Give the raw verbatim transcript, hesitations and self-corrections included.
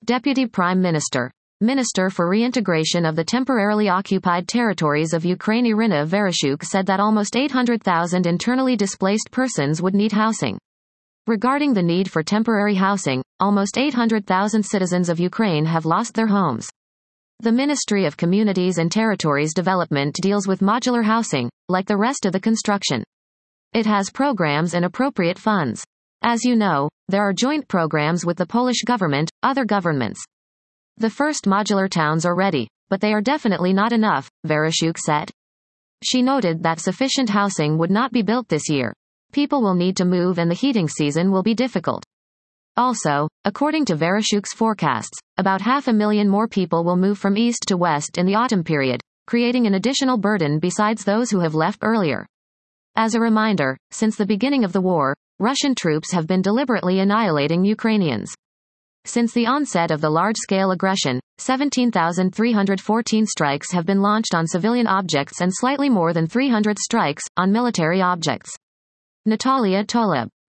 Deputy Prime Minister. Minister for Reintegration of the Temporarily Occupied Territories of Ukraine Irina Vereshchuk said that almost eight hundred thousand internally displaced persons would need housing. Regarding the need for temporary housing, almost eight hundred thousand citizens of Ukraine have lost their homes. The Ministry of Communities and Territories Development deals with modular housing, like the rest of the construction. It has programs and appropriate funds. As you know, there are joint programs with the Polish government, other governments. The first modular towns are ready, but they are definitely not enough, Vereshchuk said. She noted that sufficient housing would not be built this year. People will need to move and the heating season will be difficult. Also, according to Vereshchuk's forecasts, about half a million more people will move from east to west in the autumn period, creating an additional burden besides those who have left earlier. As a reminder, since the beginning of the war, Russian troops have been deliberately annihilating Ukrainians. Since the onset of the large-scale aggression, seventeen thousand three hundred fourteen strikes have been launched on civilian objects and slightly more than three hundred strikes on military objects. Natalia Toleb.